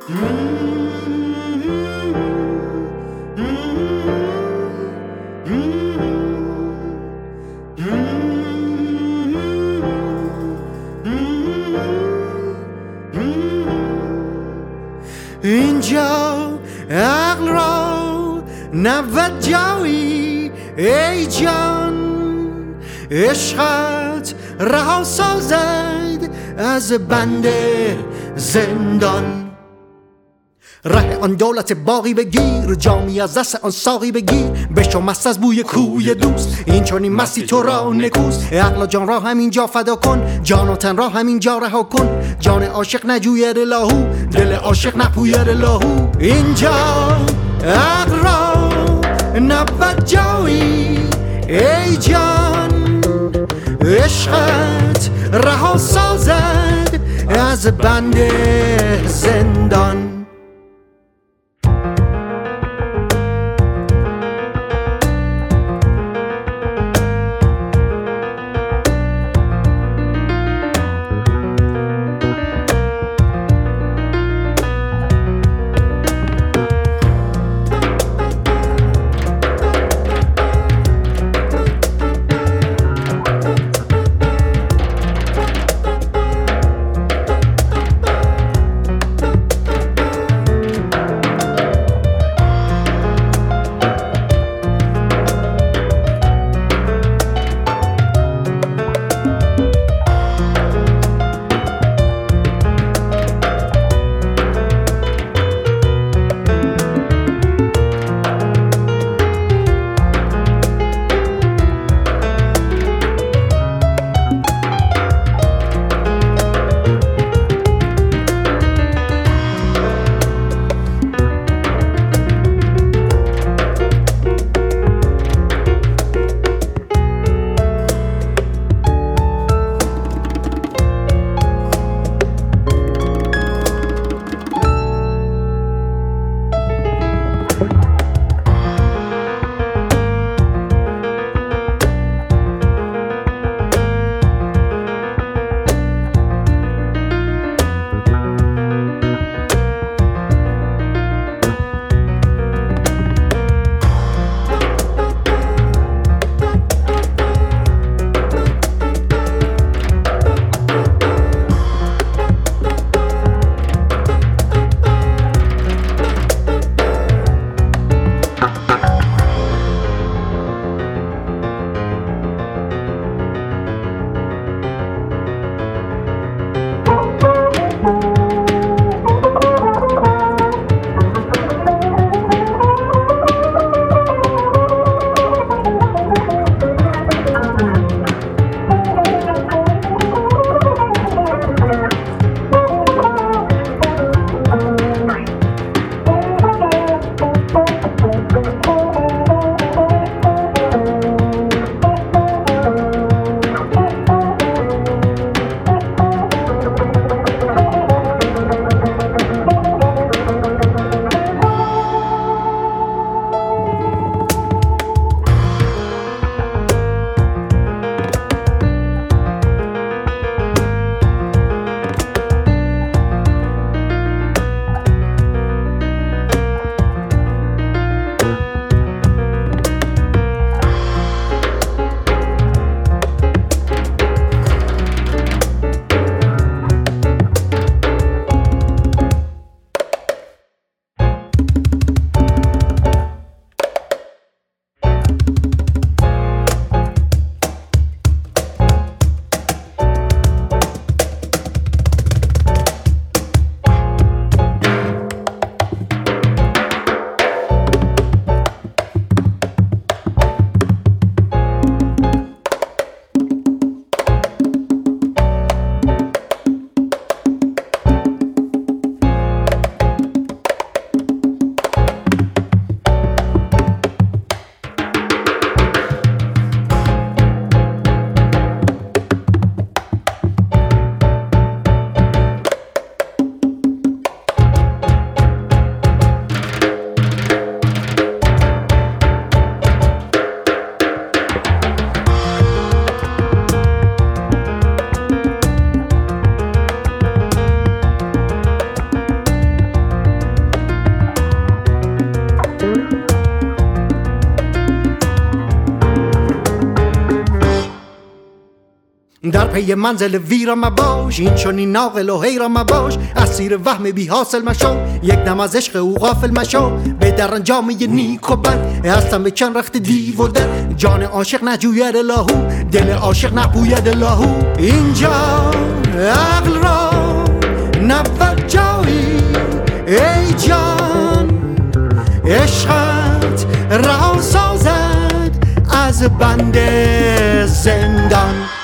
اینجا عقل را نود جایی ای جان، عشقت رها سازد از بند زندان. ره آن دولت باقی بگیر، جامی از دست آن ساقی بگیر، بشو مست از بوی کوی دوست، این چونین مستی تو را نکوست. عقل و جان را همینجا فدا کن، جان و تن را همینجا رها کن، جان عاشق نجوید لاهو، دل عاشق نپوید لاهو. اینجا عقل را نبود جایی ای جان، عشقت رها سازد از بند زندان. پی منزل ویرا مباش، این چنین ناقل و حیرا مباش، اسیر وهم بی حاصل مشو، یک دم از عشق او غافل مشو. به در انجام نیک و بد هستم به چند رخت دیو و در، جان عاشق نجوید لاهو، دل عاشق نپوید لاهو. اینجا عقل را نبود جایی ای جان، عشقت رها سازد از بند زندان.